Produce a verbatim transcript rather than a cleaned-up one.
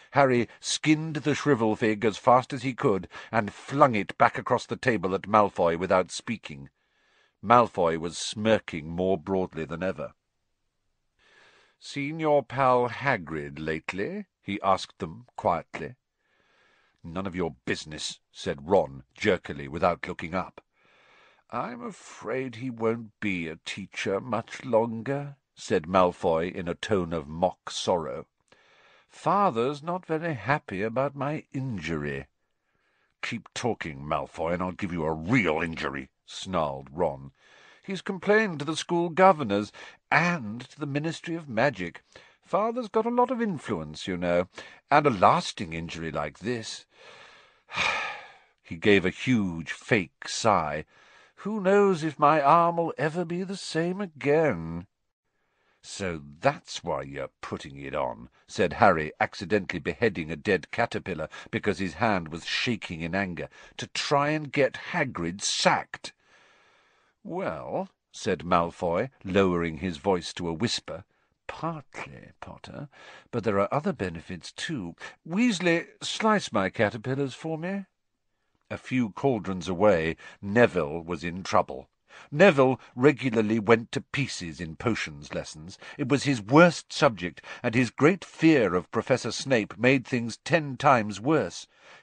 Harry skinned the shrivel-fig as fast as he could, and flung it back across the table at Malfoy without speaking. Malfoy was smirking more broadly than ever. "Seen your pal Hagrid lately?" he asked them quietly. "None of your business," said Ron jerkily, without looking up. "I'm afraid he won't be a teacher much longer," said Malfoy in a tone of mock sorrow. "Father's not very happy about my injury." "Keep talking, Malfoy, and I'll give you a real injury," snarled Ron. "He's complained to the school governors and to the Ministry of Magic. Father's got a lot of influence, you know, and a lasting injury like this—" He gave a huge fake sigh. "Who knows if my arm'll ever be the same again?" "So that's why you're putting it on," said Harry, accidentally beheading a dead caterpillar because his hand was shaking in anger, "to try and get Hagrid sacked." "Well," said Malfoy, lowering his voice to a whisper, "partly, Potter, but there are other benefits too. Weasley, slice my caterpillars for me." A few cauldrons away, Neville was in trouble. Neville regularly went to pieces in potions lessons. It was his worst subject, and his great fear of Professor Snape made things ten times worse.